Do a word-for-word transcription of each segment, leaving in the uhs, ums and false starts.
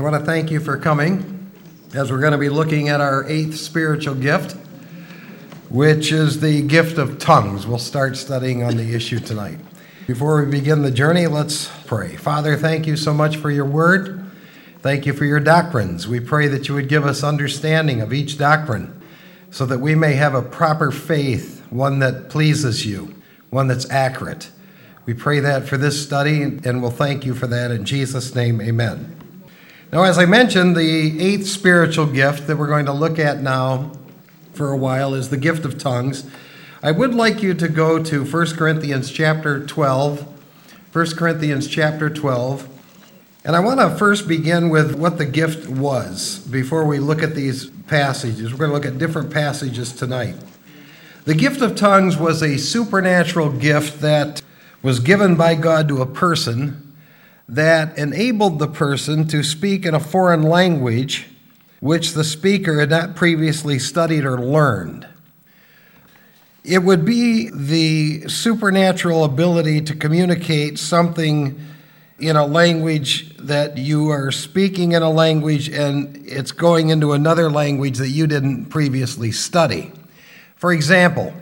I want to thank you for coming as we're going to be looking at our eighth spiritual gift, which is the gift of tongues. We'll start studying on the issue tonight. Before we begin the journey, let's pray. Father, thank you so much for your word. Thank you for your doctrines. We pray that you would give us understanding of each doctrine so that we may have a proper faith, one that pleases you, one that's accurate. We pray that for this study, and we'll thank you for that in Jesus' name, amen. Now, as I mentioned, the eighth spiritual gift that we're going to look at now for a while is the gift of tongues. I would like you to go to First Corinthians chapter twelve. First Corinthians chapter twelve. And I want to first begin with what the gift was before we look at these passages. We're going to look at different passages tonight. The gift of tongues was a supernatural gift that was given by God to a person that enabled the person to speak in a foreign language which the speaker had not previously studied or learned. It would be the supernatural ability to communicate something in a language that you are speaking in a language and it's going into another language that you didn't previously study. For example,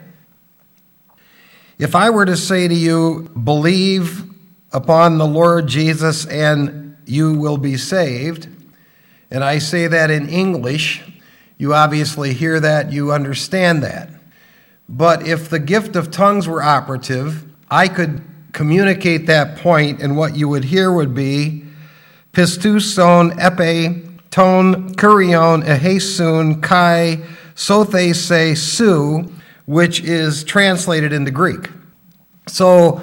if I were to say to you, believe upon the Lord Jesus and you will be saved, and I say that in English, you obviously hear that, you understand that. But if the gift of tongues were operative, I could communicate that point, and what you would hear would be pistus son epe ton kurion ehesun kai sothe se su, which is translated into Greek. So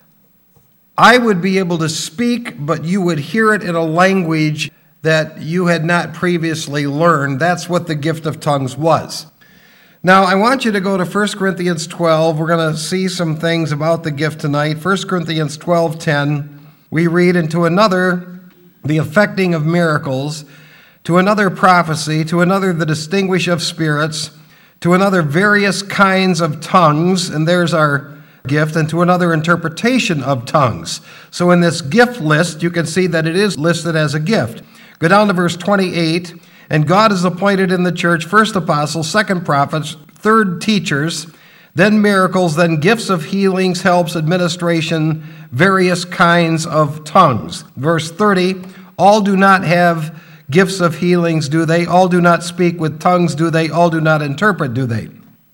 I would be able to speak, but you would hear it in a language that you had not previously learned. That's what the gift of tongues was. Now, I want you to go to First Corinthians twelve. We're going to see some things about the gift tonight. First Corinthians twelve ten, we read, "And to another, the effecting of miracles, to another prophecy, to another the distinguish of spirits, to another various kinds of tongues," and there's our gift, "and to another interpretation of tongues." So in this gift list, you can see that it is listed as a gift. Go down to verse twenty-eight, "And God has appointed in the church first apostles, second prophets, third teachers, then miracles, then gifts of healings, helps, administration, various kinds of tongues." Verse thirty, "All do not have gifts of healings, do they? All do not speak with tongues, do they? All do not interpret, do they?"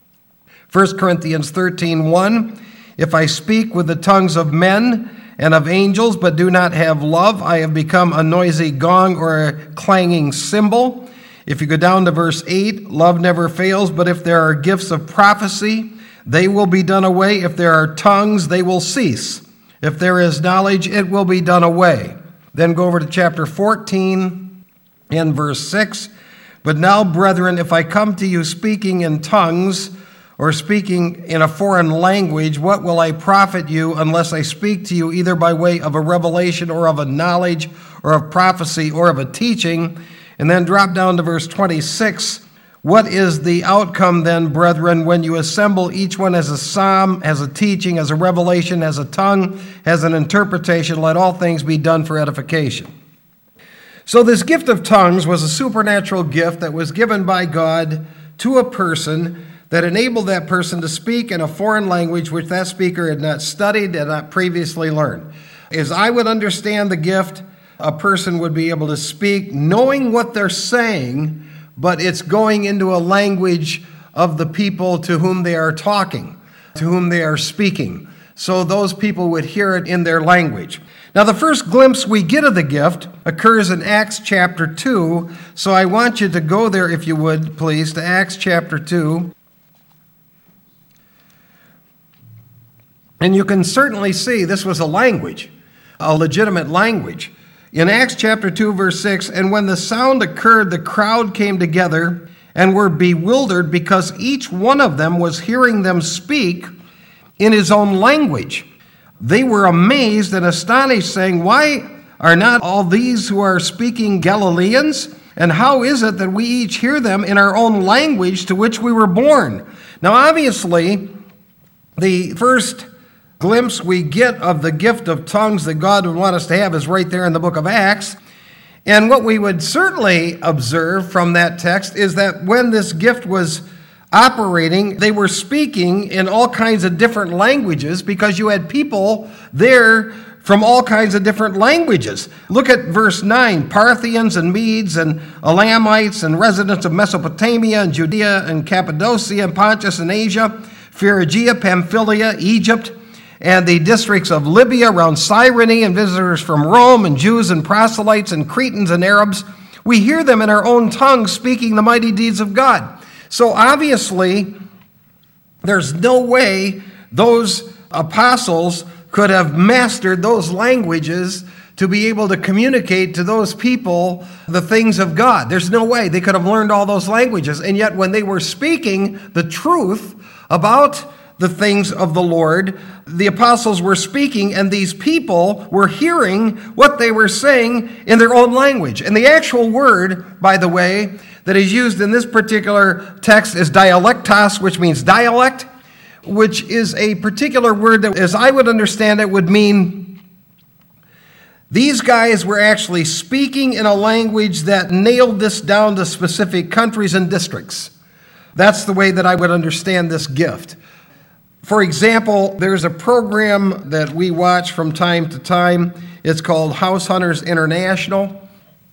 First Corinthians thirteen one, "If I speak with the tongues of men and of angels, but do not have love, I have become a noisy gong or a clanging cymbal." If you go down to verse eight, "Love never fails, but if there are gifts of prophecy, they will be done away. If there are tongues, they will cease. If there is knowledge, it will be done away." Then go over to chapter fourteen and verse six, "But now, brethren, if I come to you speaking in tongues, or speaking in a foreign language, what will I profit you unless I speak to you either by way of a revelation or of a knowledge or of prophecy or of a teaching?" And then drop down to verse twenty-six. "What is the outcome then, brethren, when you assemble each one as a psalm, as a teaching, as a revelation, as a tongue, as an interpretation? Let all things be done for edification." So this gift of tongues was a supernatural gift that was given by God to a person that enabled that person to speak in a foreign language which that speaker had not studied and not previously learned. As I would understand the gift, a person would be able to speak knowing what they're saying, but it's going into a language of the people to whom they are talking, to whom they are speaking. So those people would hear it in their language. Now, the first glimpse we get of the gift occurs in Acts chapter two, so I want you to go there, if you would, please, to Acts chapter two. And you can certainly see this was a language, a legitimate language. In Acts chapter two, verse six, "And when the sound occurred, the crowd came together and were bewildered because each one of them was hearing them speak in his own language. They were amazed and astonished, saying, 'Why are not all these who are speaking Galileans? And how is it that we each hear them in our own language to which we were born?'" Now, obviously, the first glimpse we get of the gift of tongues that God would want us to have is right there in the book of Acts. And what we would certainly observe from that text is that when this gift was operating, they were speaking in all kinds of different languages because you had people there from all kinds of different languages. Look at verse nine. Parthians and Medes and Elamites and residents of Mesopotamia and Judea and Cappadocia and Pontus and Asia, Phrygia, Pamphylia, Egypt, and the districts of Libya around Cyrene, and visitors from Rome, and Jews and proselytes and Cretans and Arabs. We hear them in our own tongues speaking the mighty deeds of God. So obviously, there's no way those apostles could have mastered those languages to be able to communicate to those people the things of God. There's no way they could have learned all those languages. And yet when they were speaking the truth about the things of the Lord, the apostles were speaking, and these people were hearing what they were saying in their own language. And the actual word, by the way, that is used in this particular text is dialectos, which means dialect, which is a particular word that, as I would understand it, would mean these guys were actually speaking in a language that nailed this down to specific countries and districts. That's the way that I would understand this gift. For example, there's a program that we watch from time to time. It's called House Hunters International.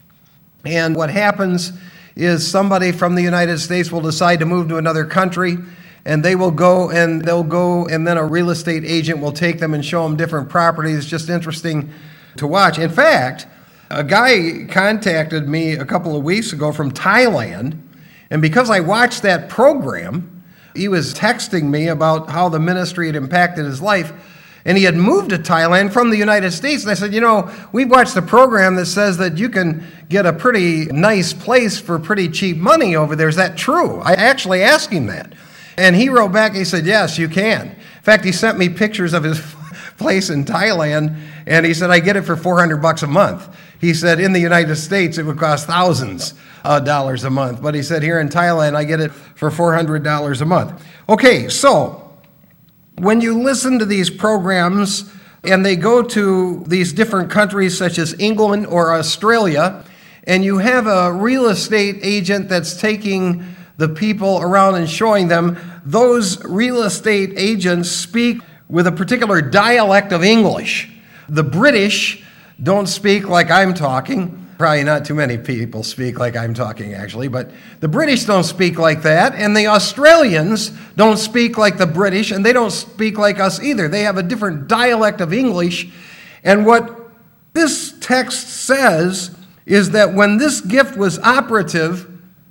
And what happens is somebody from the United States will decide to move to another country, and they will go and they'll go, and then a real estate agent will take them and show them different properties. It's just interesting to watch. In fact, a guy contacted me a couple of weeks ago from Thailand, and because I watched that program, he was texting me about how the ministry had impacted his life, and he had moved to Thailand from the United States. And I said, you know, we've watched a program that says that you can get a pretty nice place for pretty cheap money over there. Is that true? I actually asked him that. And he wrote back, he said, yes, you can. In fact, he sent me pictures of his place in Thailand, and he said, I get it for four hundred bucks a month. He said, in the United States, it would cost thousands of dollars a month. But he said, here in Thailand, I get it for four hundred dollars a month. Okay, so when you listen to these programs and they go to these different countries such as England or Australia, and you have a real estate agent that's taking the people around and showing them, those real estate agents speak with a particular dialect of English. The British don't speak like I'm talking. Probably not too many people speak like I'm talking, actually, but the British don't speak like that, and the Australians don't speak like the British, and they don't speak like us either. They have a different dialect of English, and what this text says is that when this gift was operative,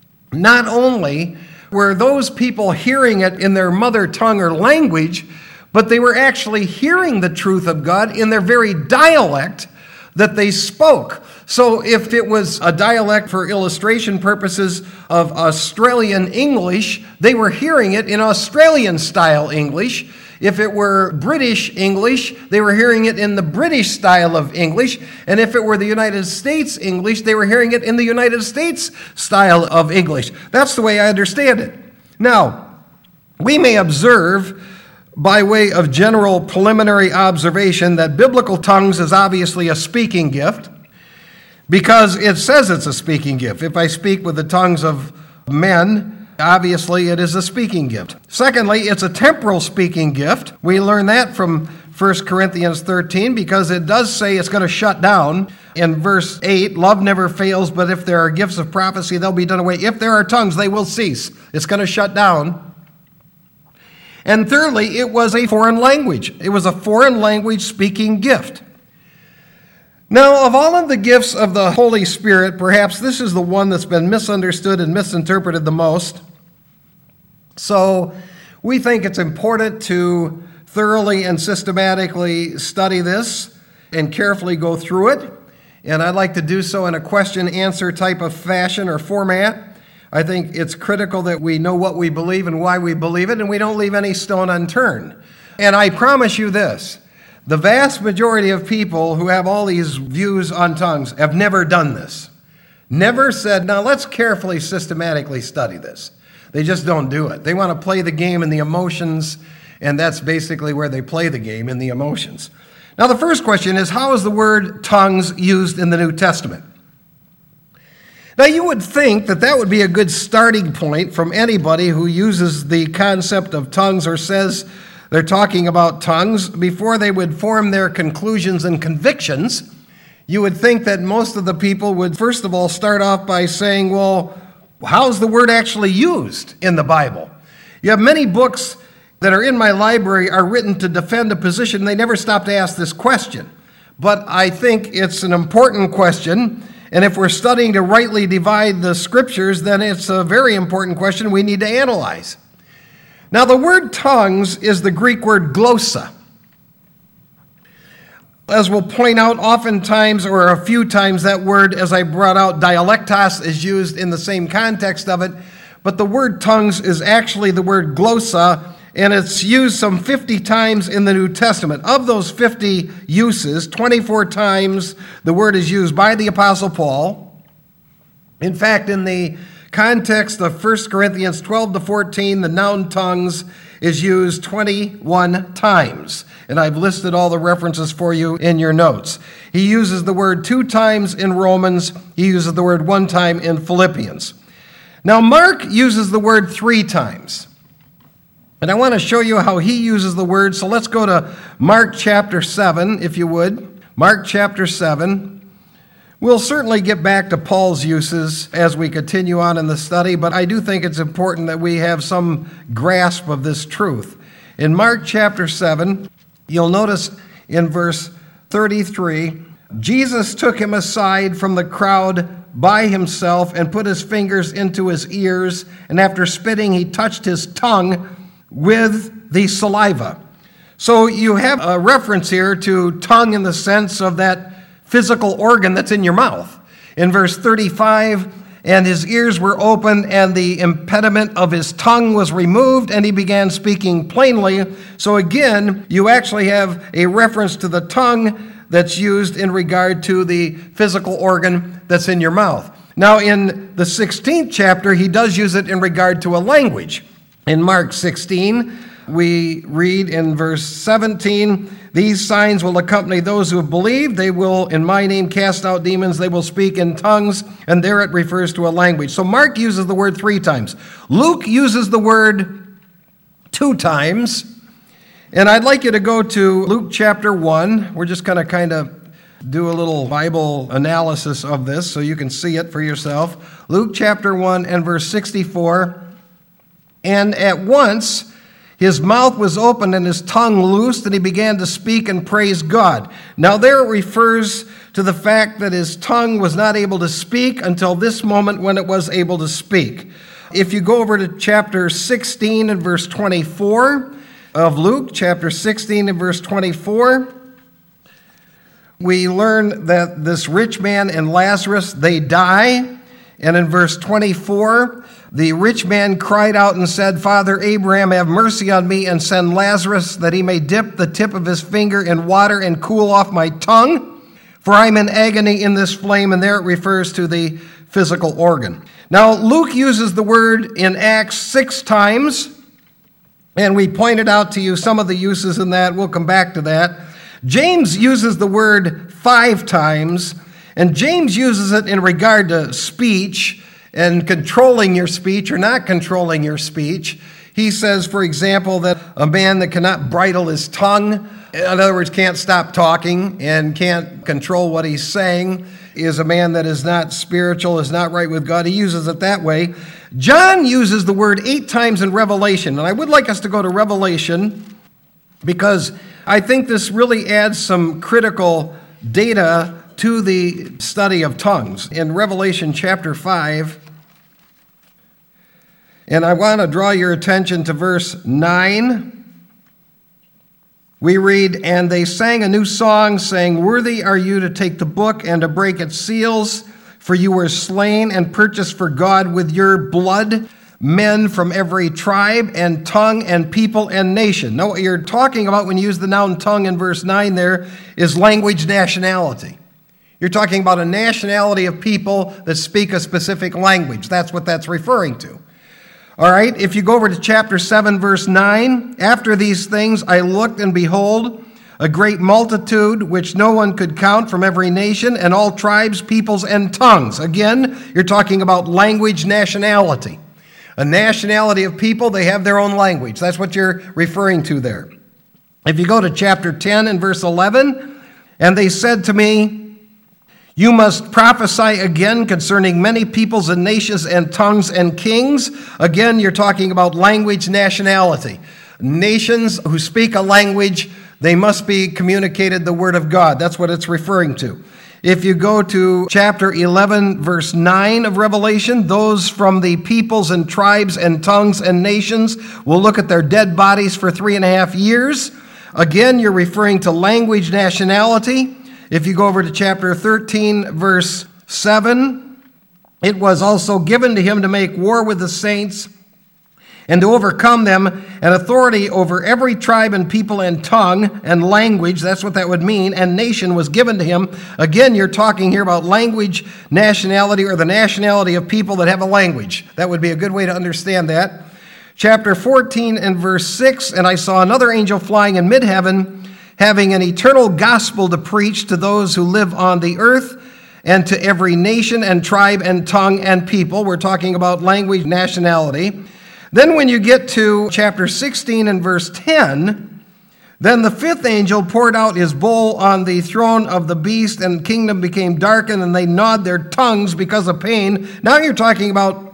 not only were those people hearing it in their mother tongue or language, but they were actually hearing the truth of God in their very dialect that they spoke. So if it was a dialect for illustration purposes of Australian English, they were hearing it in Australian style English. If it were British English, they were hearing it in the British style of English. And if it were the United States English, they were hearing it in the United States style of English. That's the way I understand it. Now, we may observe, by way of general preliminary observation, that biblical tongues is obviously a speaking gift because it says it's a speaking gift. If I speak with the tongues of men, obviously it is a speaking gift. Secondly, it's a temporal speaking gift. We learn that from First Corinthians thirteen because it does say it's going to shut down. In verse eight, love never fails, but if there are gifts of prophecy, they'll be done away. If there are tongues, they will cease. It's going to shut down. And thirdly, it was a foreign language. It was a foreign language speaking gift. Now, of all of the gifts of the Holy Spirit, perhaps this is the one that's been misunderstood and misinterpreted the most. So we think it's important to thoroughly and systematically study this and carefully go through it. And I'd like to do so in a question-answer type of fashion or format. I think it's critical that we know what we believe and why we believe it, and we don't leave any stone unturned. And I promise you this, the vast majority of people who have all these views on tongues have never done this. Never said, now let's carefully, systematically study this. They just don't do it. They want to play the game in the emotions, and that's basically where they play the game, in the emotions. Now the first question is, how is the word tongues used in the New Testament? Now, you would think that that would be a good starting point from anybody who uses the concept of tongues or says they're talking about tongues before they would form their conclusions and convictions. You would think that most of the people would, first of all, start off by saying, well, how's the word actually used in the Bible? You have many books that are in my library are written to defend a position. They never stop to ask this question. But I think it's an important question, and if we're studying to rightly divide the scriptures, then it's a very important question we need to analyze. Now, the word tongues is the Greek word glossa. As we'll point out, oftentimes or a few times that word, as I brought out, dialectos, is used in the same context of it, but the word tongues is actually the word glossa, and it's used some fifty times in the New Testament. Of those fifty uses, twenty-four times the word is used by the Apostle Paul. In fact, in the context of First Corinthians twelve to fourteen, the noun tongues is used twenty-one times. And I've listed all the references for you in your notes. He uses the word two times in Romans. He uses the word one time in Philippians. Now, Mark uses the word three times. And I want to show you how he uses the word. So let's go to Mark chapter seven, if you would. Mark chapter seven. We'll certainly get back to Paul's uses as we continue on in the study, but I do think it's important that we have some grasp of this truth. In Mark chapter seven, you'll notice in verse thirty-three, Jesus took him aside from the crowd by himself and put his fingers into his ears, and after spitting, he touched his tongue with the saliva. So you have a reference here to tongue in the sense of that physical organ that's in your mouth. In verse thirty-five, and his ears were opened, and the impediment of his tongue was removed, and he began speaking plainly. So again, you actually have a reference to the tongue that's used in regard to the physical organ that's in your mouth. Now, in the sixteenth chapter, he does use it in regard to a language. In Mark sixteen, we read in verse seventeen, these signs will accompany those who have believed. They will, in my name, cast out demons. They will speak in tongues. And there it refers to a language. So Mark uses the word three times. Luke uses the word two times. And I'd like you to go to Luke chapter one. We're just going to kind of do a little Bible analysis of this so you can see it for yourself. Luke chapter one and verse sixty-four. And at once his mouth was opened and his tongue loosed, and he began to speak and praise God. Now there it refers to the fact that his tongue was not able to speak until this moment when it was able to speak. If you go over to chapter sixteen and verse twenty-four of Luke, chapter sixteen and verse twenty-four, we learn that this rich man and Lazarus, they die. And in verse twenty-four, the rich man cried out and said, Father Abraham, have mercy on me and send Lazarus that he may dip the tip of his finger in water and cool off my tongue, for I'm in agony in this flame. And there it refers to the physical organ. Now, Luke uses the word in Acts six times, and we pointed out to you some of the uses in that. We'll come back to that. James uses the word five times, and James uses it in regard to speech and controlling your speech or not controlling your speech. He says, for example, that a man that cannot bridle his tongue, in other words, can't stop talking and can't control what he's saying, is a man that is not spiritual, is not right with God. He uses it that way. John uses the word eight times in Revelation, and I would like us to go to Revelation because I think this really adds some critical data to the study of tongues. In Revelation chapter five, and I want to draw your attention to verse nine. We read, and they sang a new song, saying, worthy are you to take the book and to break its seals, for you were slain and purchased for God with your blood men from every tribe and tongue and people and nation. Now, what you're talking about when you use the noun tongue in verse nine there is language nationality. You're talking about a nationality of people that speak a specific language. That's what that's referring to. All right, if you go over to chapter seven, verse nine, after these things I looked, and behold, a great multitude which no one could count from every nation and all tribes, peoples, and tongues. Again, you're talking about language, nationality. A nationality of people, they have their own language. That's what you're referring to there. If you go to chapter ten and verse eleven, and they said to me, you must prophesy again concerning many peoples and nations and tongues and kings. Again, you're talking about language, nationality. Nations who speak a language, they must be communicated the word of God. That's what it's referring to. If you go to chapter eleven, verse nine of Revelation, those from the peoples and tribes and tongues and nations will look at their dead bodies for three and a half years. Again, you're referring to language, nationality. If you go over to chapter thirteen, verse seven, it was also given to him to make war with the saints and to overcome them, and authority over every tribe and people and tongue and language, that's what that would mean, and nation was given to him. Again, you're talking here about language, nationality, or the nationality of people that have a language. That would be a good way to understand that. Chapter fourteen and verse six, and I saw another angel flying in mid-heaven, having an eternal gospel to preach to those who live on the earth, and to every nation and tribe and tongue and people. We're talking about language, nationality. Then when you get to chapter sixteen and verse ten, then the fifth angel poured out his bowl on the throne of the beast, and the kingdom became darkened, and they gnawed their tongues because of pain. Now you're talking about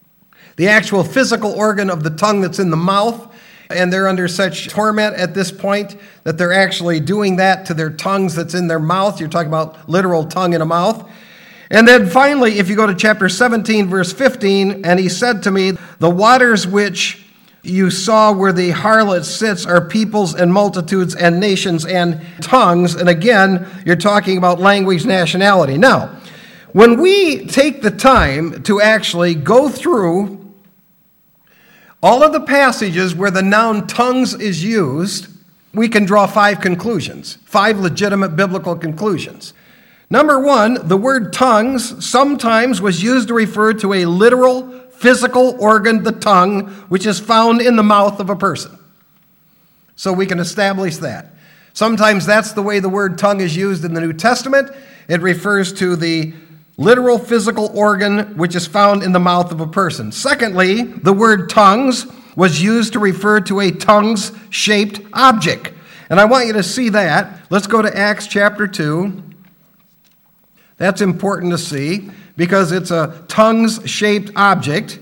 the actual physical organ of the tongue that's in the mouth, and they're under such torment at this point that they're actually doing that to their tongues that's in their mouth. You're talking about literal tongue in a mouth. And then finally, if you go to chapter seventeen, verse fifteen, and he said to me, the waters which you saw where the harlot sits are peoples and multitudes and nations and tongues. And again, you're talking about language, nationality. Now, when we take the time to actually go through all of the passages where the noun tongues is used, we can draw five conclusions, five legitimate biblical conclusions. Number one, the word tongues sometimes was used to refer to a literal physical organ, the tongue, which is found in the mouth of a person. So we can establish that. Sometimes that's the way the word tongue is used in the New Testament. It refers to the literal physical organ which is found in the mouth of a person. Secondly, the word tongues was used to refer to a tongues-shaped object. And I want you to see that. Let's go to Acts chapter two. That's important to see because it's a tongues-shaped object.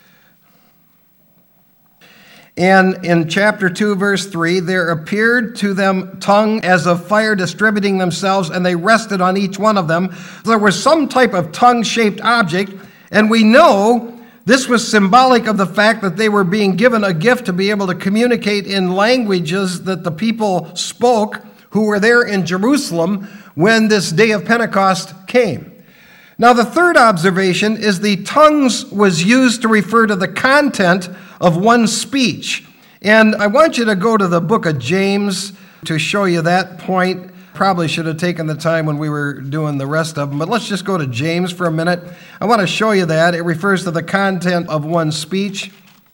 And in chapter two, verse three, there appeared to them tongue as of fire distributing themselves, and they rested on each one of them. There was some type of tongue-shaped object, and we know this was symbolic of the fact that they were being given a gift to be able to communicate in languages that the people spoke who were there in Jerusalem when this day of Pentecost came. Now, the third observation is the tongues was used to refer to the content of one's speech. And I want you to go to the book of James to show you that point. Probably should have taken the time when we were doing the rest of them, but let's just go to James for a minute. I want to show you that. It refers to the content of one's speech.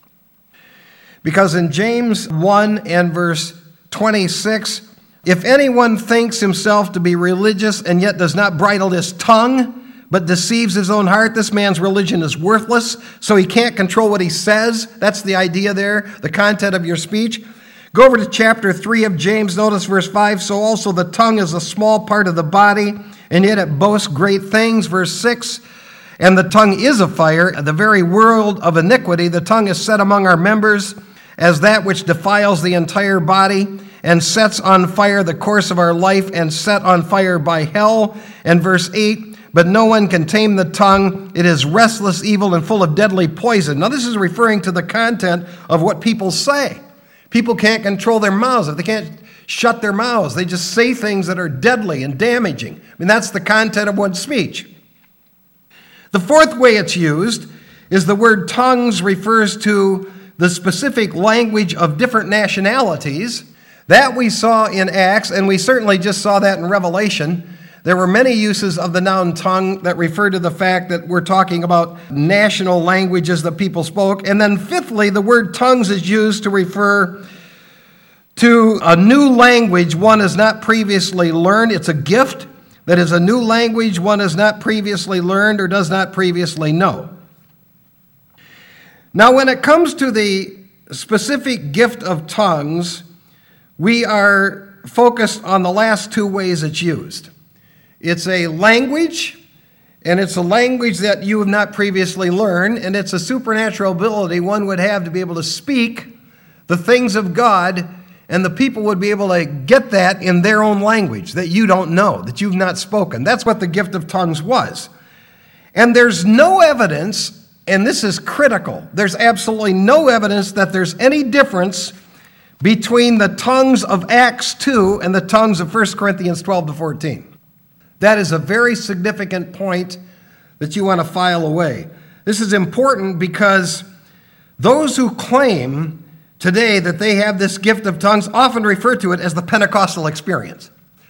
Because in James one and verse twenty-six, if anyone thinks himself to be religious and yet does not bridle his tongue, but deceives his own heart, this man's religion is worthless, so he can't control what he says. That's the idea there, the content of your speech. Go over to chapter three of James, notice verse five, so also the tongue is a small part of the body, and yet it boasts great things. Verse six, and the tongue is a fire, the very world of iniquity. The tongue is set among our members as that which defiles the entire body, and sets on fire the course of our life, and set on fire by hell. And verse eight, but no one can tame the tongue. It is restless evil and full of deadly poison. Now this is referring to the content of what people say. People can't control their mouths. If they can't shut their mouths, they just say things that are deadly and damaging. I mean, that's the content of one's speech. The fourth way it's used is the word tongues refers to the specific language of different nationalities. That we saw in Acts, and we certainly just saw that in Revelation. There were many uses of the noun tongue that refer to the fact that we're talking about national languages that people spoke. And then fifthly, the word tongues is used to refer to a new language one has not previously learned. It's a gift that is a new language one has not previously learned or does not previously know. Now, when it comes to the specific gift of tongues, we are focused on the last two ways it's used. It's a language, and it's a language that you have not previously learned, and it's a supernatural ability one would have to be able to speak the things of God, and the people would be able to get that in their own language that you don't know, that you've not spoken. That's what the gift of tongues was. And there's no evidence, and this is critical, there's absolutely no evidence that there's any difference between the tongues of Acts two and the tongues of First Corinthians twelve to fourteen. That is a very significant point that you want to file away. This is important because those who claim today that they have this gift of tongues often refer to it as the Pentecostal experience.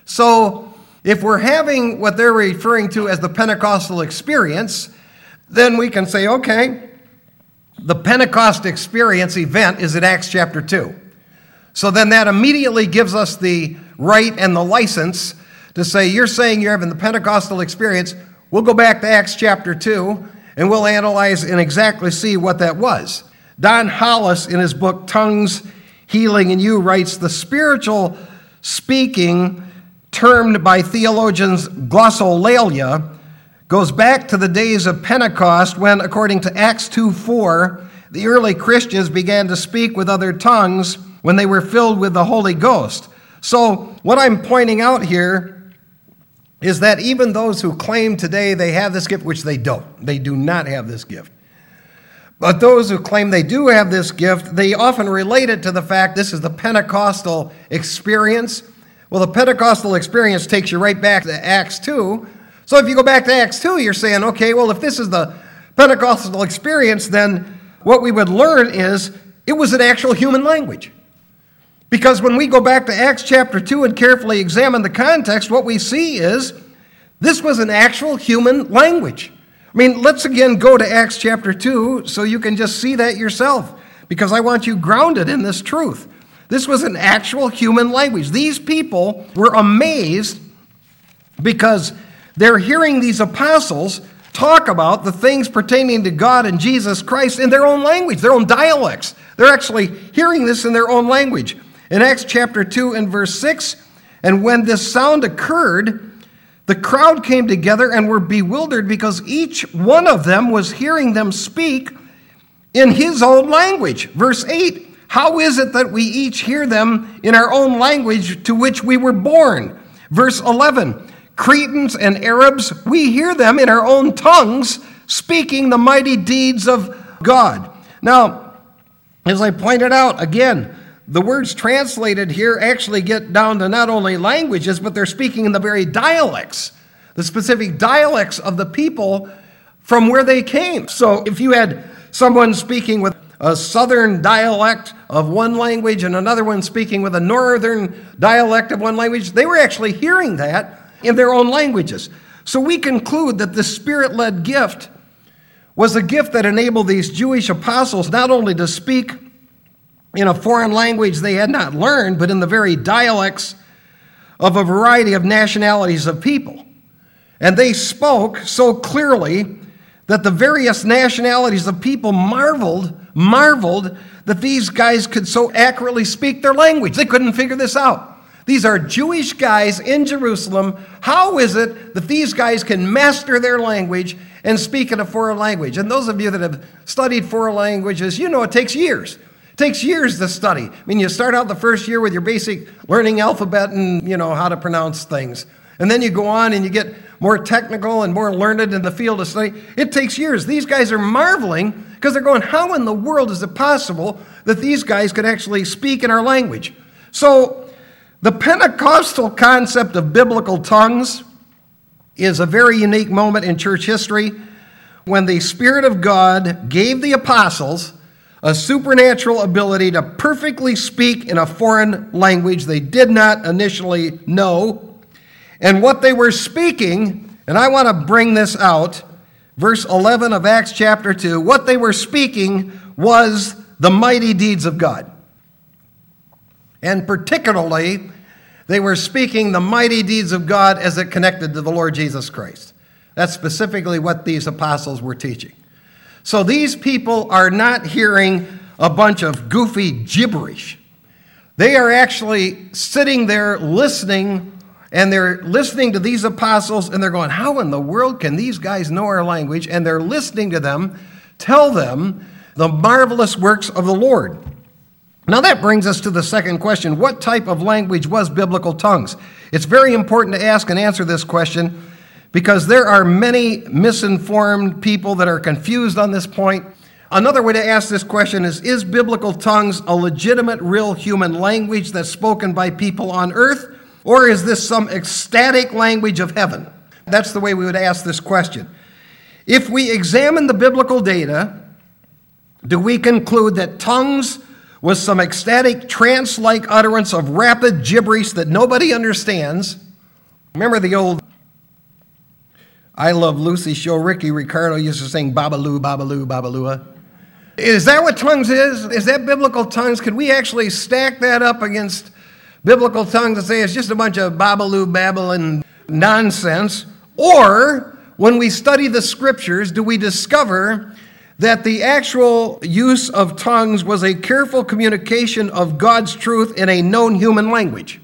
So if we're having what they're referring to as the Pentecostal experience, then we can say, okay, the Pentecost experience event is in Acts chapter two. So then that immediately gives us the right and the license to say, you're saying you're having the Pentecostal experience. We'll go back to Acts chapter two, and we'll analyze and exactly see what that was. Don Hollis, in his book, Tongues, Healing, and You, writes, the spiritual speaking, termed by theologians glossolalia, goes back to the days of Pentecost when, according to Acts two four, the early Christians began to speak with other tongues when they were filled with the Holy Ghost. So what I'm pointing out here is that even those who claim today they have this gift, which they don't, they do not have this gift. But those who claim they do have this gift, they often relate it to the fact this is the Pentecostal experience. Well, the Pentecostal experience takes you right back to Acts two. So if you go back to Acts two, you're saying, okay, well, if this is the Pentecostal experience, then what we would learn is it was an actual human language. Because when we go back to Acts chapter two and carefully examine the context, what we see is this was an actual human language. I mean, let's again go to Acts chapter two so you can just see that yourself, because I want you grounded in this truth. This was an actual human language. These people were amazed because they're hearing these apostles talk about the things pertaining to God and Jesus Christ in their own language, their own dialects. They're actually hearing this in their own language. In Acts chapter two and verse six, and when this sound occurred, the crowd came together and were bewildered because each one of them was hearing them speak in his own language. Verse eight, how is it that we each hear them in our own language to which we were born? Verse eleven, Cretans and Arabs, we hear them in our own tongues speaking the mighty deeds of God. Now, as I pointed out, again, the words translated here actually get down to not only languages, but they're speaking in the very dialects, the specific dialects of the people from where they came. So if you had someone speaking with a southern dialect of one language and another one speaking with a northern dialect of one language, they were actually hearing that in their own languages. So we conclude that the Spirit-led gift was a gift that enabled these Jewish apostles not only to speak in a foreign language they had not learned, but in the very dialects of a variety of nationalities of people. And they spoke so clearly that the various nationalities of people marveled, marveled that these guys could so accurately speak their language. They couldn't figure this out. These are Jewish guys in Jerusalem. How is it that these guys can master their language and speak in a foreign language? And those of you that have studied foreign languages, you know it takes years. It takes years to study. I mean, you start out the first year with your basic learning alphabet and, you know, how to pronounce things. And then you go on and you get more technical and more learned in the field of study. It takes years. These guys are marveling because they're going, how in the world is it possible that these guys could actually speak in our language? So the Pentecostal concept of biblical tongues is a very unique moment in church history when the Spirit of God gave the apostles a supernatural ability to perfectly speak in a foreign language they did not initially know. And what they were speaking, and I want to bring this out, verse eleven of Acts chapter two, what they were speaking was the mighty deeds of God. And particularly, they were speaking the mighty deeds of God as it connected to the Lord Jesus Christ. That's specifically what these apostles were teaching. So these people are not hearing a bunch of goofy gibberish. They are actually sitting there listening, and they're listening to these apostles, and they're going, how in the world can these guys know our language? And they're listening to them tell them the marvelous works of the Lord. Now that brings us to the second question. What type of language was biblical tongues? It's very important to ask and answer this question because there are many misinformed people that are confused on this point. Another way to ask this question is, is biblical tongues a legitimate, real human language that's spoken by people on earth, or is this some ecstatic language of heaven? That's the way we would ask this question. If we examine the biblical data, do we conclude that tongues was some ecstatic, trance-like utterance of rapid gibberish that nobody understands? Remember the old I Love Lucy show? Ricky Ricardo used to sing Babaloo, Babaloo, Babaloo. Is that what tongues is? Is that biblical tongues? Could we actually stack that up against biblical tongues and say it's just a bunch of Babaloo, babbling nonsense? Or, when we study the scriptures, do we discover that the actual use of tongues was a careful communication of God's truth in a known human language?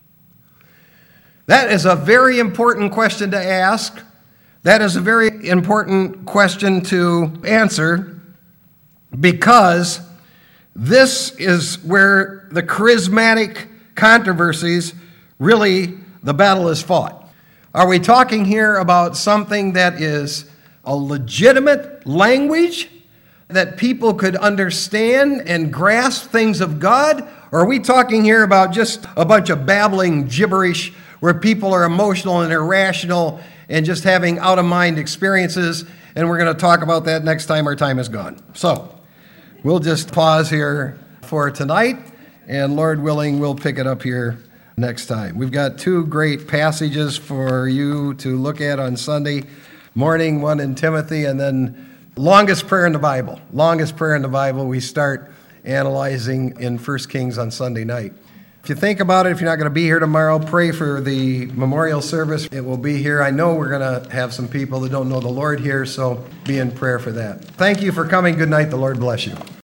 That is a very important question to ask. That is a very important question to answer, because this is where the charismatic controversies, really, the battle is fought. Are we talking here about something that is a legitimate language that people could understand and grasp things of God? Or are we talking here about just a bunch of babbling gibberish where people are emotional and irrational and just having out-of-mind experiences? And we're going to talk about that next time our time is gone. So we'll just pause here for tonight, and Lord willing, we'll pick it up here next time. We've got two great passages for you to look at on Sunday morning, one in Timothy, and then longest prayer in the Bible. Longest prayer in the Bible we start analyzing in First Kings on Sunday night. If you think about it, if you're not going to be here tomorrow, pray for the memorial service. It will be here. I know we're going to have some people that don't know the Lord here, so be in prayer for that. Thank you for coming. Good night. The Lord bless you.